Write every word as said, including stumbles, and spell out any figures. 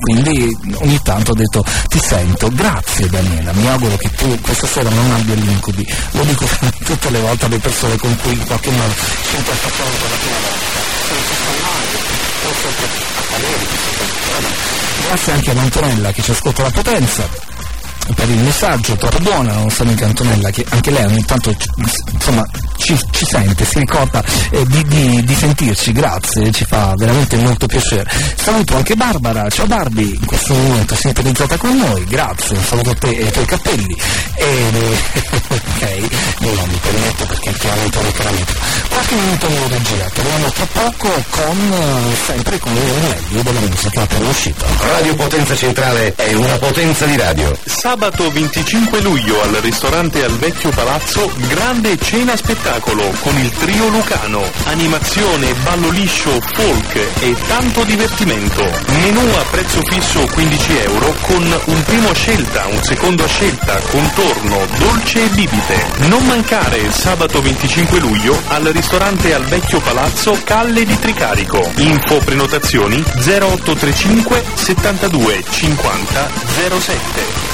quindi ogni tanto ho detto ti sento, grazie Daniela, mi auguro che tu questa sera non abbia l'incubi, lo dico tutte le volte alle persone con cui in qualche modo ci interfacciamo per la prima volta, grazie anche ad Antonella che ci ascolta la Potenza per il messaggio, torna buona, non so mica Antonella che anche lei ogni tanto insomma ci, ci sente, si ricorda eh, di, di, di sentirci, grazie, ci fa veramente molto piacere. Saluto anche Barbara, ciao Barbi, in questo momento sintonizzata con noi, grazie, un saluto a te e ai tuoi capelli e ok, non mi permetto perché chiaramente non chiaramente qualche minuto in regia, torniamo tra poco con sempre con il meglio della musica appena uscita. Radio Potenza Centrale è una potenza di radio. Sabato venticinque luglio al ristorante Al Vecchio Palazzo, grande cena spettacolo con il trio Lucano, animazione, ballo liscio, folk e tanto divertimento. Menù a prezzo fisso quindici euro con un primo a scelta, un secondo a scelta, contorno, dolce e bibite. Non mancare sabato venticinque luglio al ristorante Al Vecchio Palazzo Calle di Tricarico. Info prenotazioni zero otto tre cinque settantadue cinquanta zero sette.